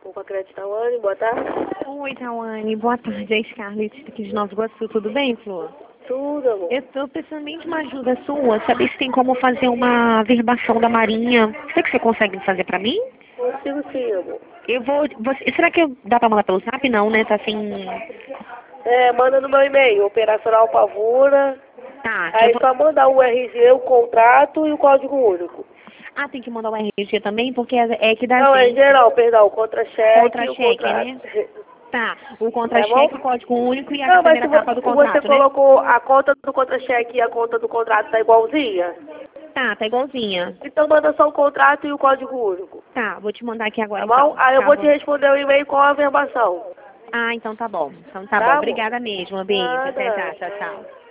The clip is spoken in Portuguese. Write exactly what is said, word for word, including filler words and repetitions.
Opa, Crédito Tawane, boa tarde. Oi, Tawane. Boa tarde. É a Scarlett aqui de Nova Iguaçu. Tudo bem, Flor? Tudo, amor. Eu tô precisando bem de uma ajuda sua. Saber se tem como fazer uma averbação da Marinha. Será que você consegue fazer pra mim? Consigo sim, amor. Eu vou... Você, será que dá pra mandar pelo Zap? Não, né? Tá sem... É, manda no meu e-mail, Operacional Pavuna. Tá. que eu Aí vou... só mandar o R G, o contrato e o código único. Ah, tem que mandar o R G também? Porque é, é que dá Não, gente. R G não, perdão, o contra-cheque e o Contra-cheque, contrato. né? Tá. O Tá bom? contra-cheque, o código único e a Não, mas primeira se vo- capa do você contrato, né? colocou a conta do contra-cheque e a conta do contrato tá igualzinha, Tá, tá igualzinha. então manda só o contrato e o código único. Tá, vou te mandar aqui agora Tá bom? então. Aí eu Tá vou te bom. responder o e-mail com a afirmação. Ah, então tá bom. Então tá bom. Tá, amor? Obrigada mesmo. Um beijo. Até já. Nada. Tchau, tchau.